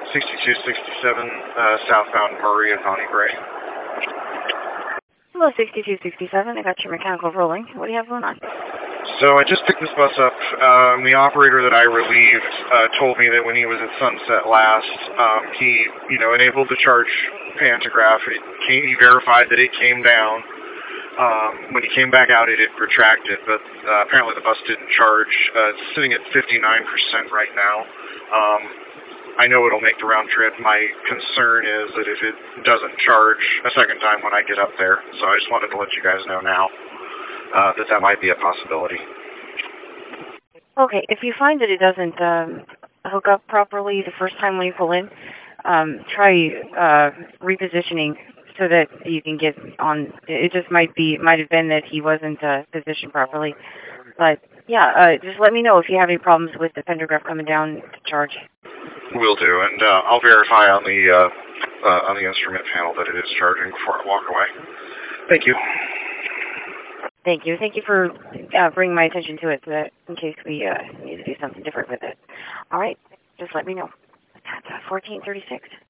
6267 southbound Murray and Bonnie Gray. Hello, 6267. I got your mechanical rolling. What do you have going on? So I just picked this bus up. The operator that I relieved told me that when he was at Sunset last, he, enabled the charge pantograph. He verified that it came down. When he came back out, it had retracted, but apparently the bus didn't charge. It's sitting at 59% right now. I know it'll make the round trip. My concern is that if it doesn't charge a second time when I get up there, so I just wanted to let you guys know now that might be a possibility. Okay, if you find that it doesn't hook up properly the first time when you pull in, try repositioning so that you can get on. It just might have been that he wasn't positioned properly. But yeah, just let me know if you have any problems with the pantograph coming down to charge. Will do, and I'll verify on the instrument panel that it is charging before I walk away. Thank you. Thank you. Thank you for bringing my attention to it, so that in case we need to do something different with it. All right, just let me know. That's 1436.